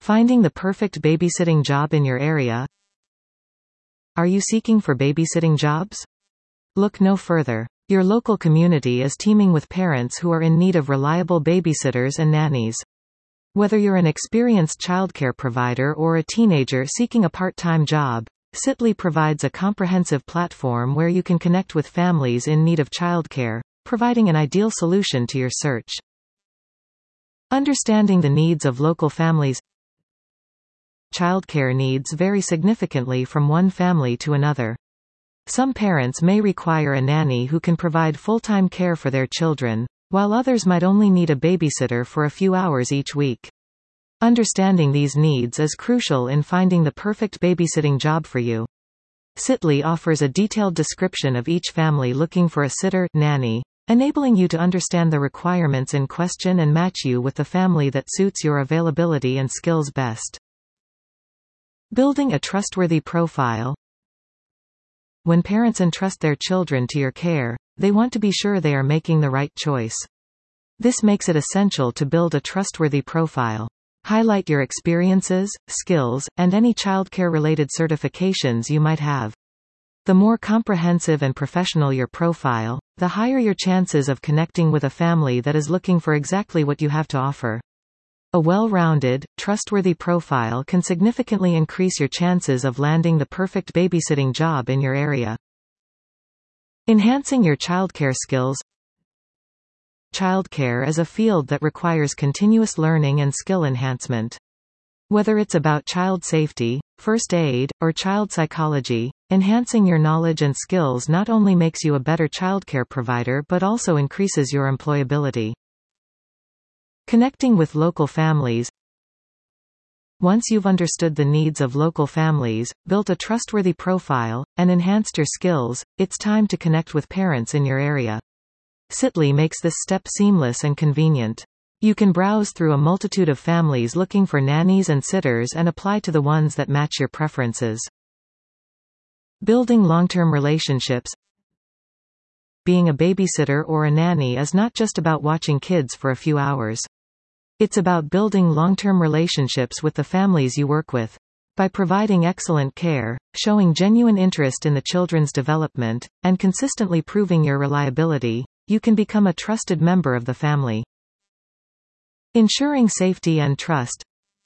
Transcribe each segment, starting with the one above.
Finding the perfect babysitting job in your area. Are you seeking for babysitting jobs? Look no further. Your local community is teeming with parents who are in need of reliable babysitters and nannies. Whether you're an experienced childcare provider or a teenager seeking a part-time job, Sitly provides a comprehensive platform where you can connect with families in need of childcare, providing an ideal solution to your search. Understanding the needs of local families. Childcare needs vary significantly from one family to another. Some parents may require a nanny who can provide full-time care for their children, while others might only need a babysitter for a few hours each week. Understanding these needs is crucial in finding the perfect babysitting job for you. Sitly offers a detailed description of each family looking for a sitter nanny, enabling you to understand the requirements in question and match you with the family that suits your availability and skills best. Building a trustworthy profile. When parents entrust their children to your care, they want to be sure they are making the right choice. This makes it essential to build a trustworthy profile. Highlight your experiences, skills, and any childcare-related certifications you might have. The more comprehensive and professional your profile, the higher your chances of connecting with a family that is looking for exactly what you have to offer. A well-rounded, trustworthy profile can significantly increase your chances of landing the perfect babysitting job in your area. Enhancing your childcare skills. Childcare is a field that requires continuous learning and skill enhancement. Whether it's about child safety, first aid, or child psychology, enhancing your knowledge and skills not only makes you a better childcare provider but also increases your employability. Connecting with local families. Once you've understood the needs of local families, built a trustworthy profile, and enhanced your skills, it's time to connect with parents in your area. Sitly makes this step seamless and convenient. You can browse through a multitude of families looking for nannies and sitters and apply to the ones that match your preferences. Building long-term relationships. Being a babysitter or a nanny is not just about watching kids for a few hours. It's about building long-term relationships with the families you work with. By providing excellent care, showing genuine interest in the children's development, and consistently proving your reliability, you can become a trusted member of the family. Ensuring safety and trust.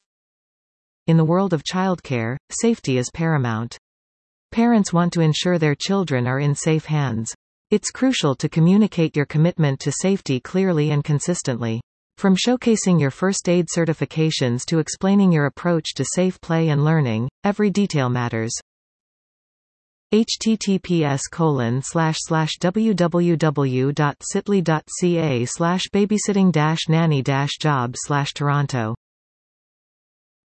In the world of childcare, safety is paramount. Parents want to ensure their children are in safe hands. It's crucial to communicate your commitment to safety clearly and consistently. From showcasing your first aid certifications to explaining your approach to safe play and learning, every detail matters. https://www.sitly.ca/babysitting-nanny-job/Toronto